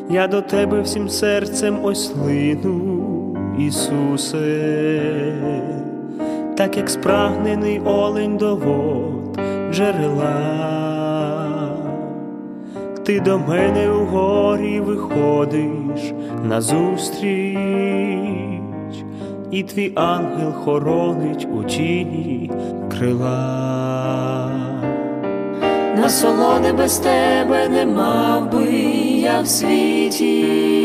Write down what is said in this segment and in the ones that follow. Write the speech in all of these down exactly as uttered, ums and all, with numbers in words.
Я до тебе всім серцем ось лину, Ісусе, так як спрагнений олень до вод джерела. Ти до мене у горі виходиш назустріч, і твій ангел хоронить у тіні крила. Насолоди без тебе не мав би я в світі,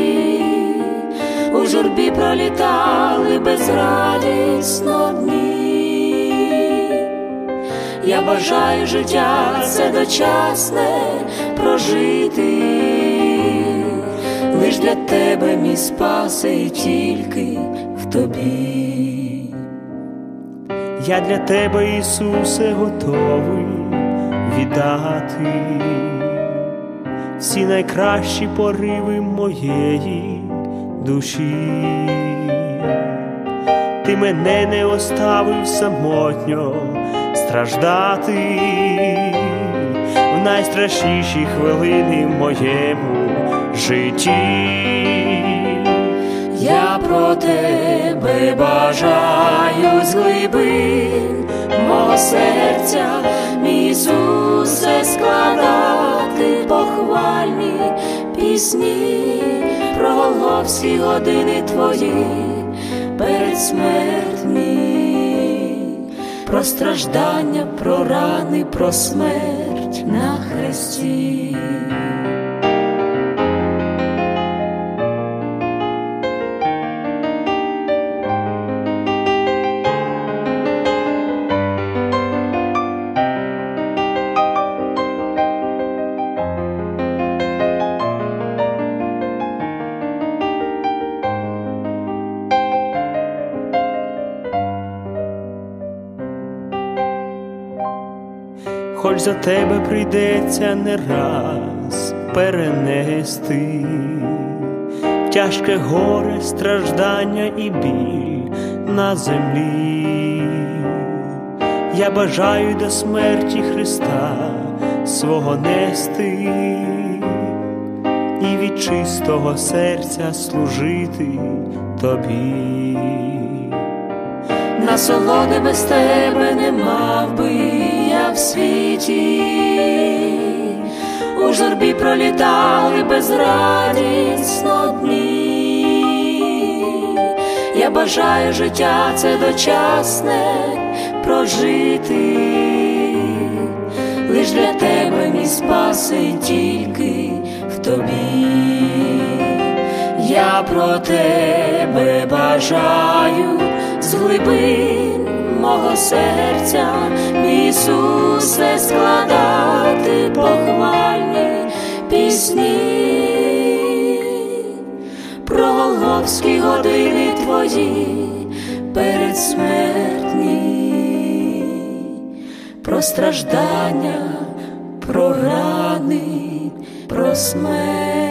у журбі пролітали безрадісно дні. Я бажаю життя це дочасне прожити, лиш для тебе, мій спаси, і тільки в тобі. Я для тебе, Ісусе, готовий віддати всі найкращі пориви моєї душі. Ти мене не оставив самотньо страждати в найстрашніші хвилини в моєму житті. Я про тебе бажаю з глибин мого серця, мій Ісусе, складати похвальні пісні про голгофські години твої передсмертні, про страждання, про рани, про смерть на хресті. Хоч за тебе прийдеться не раз перенести тяжке горе, страждання і біль на землі, я бажаю до смерті Христа свого нести і від чистого серця служити тобі. Насолоди без тебе не мав би я в світі, у журбі пролітали безрадісно дні. Я бажаю життя це дочасне прожити, лиш для тебе, мій спаси, тільки в тобі. Я про тебе бажаю з глибин мого серця, мій Ісусе, складати похвальні пісні про голгофські години твої передсмертні, про страждання, про рани, про смерть.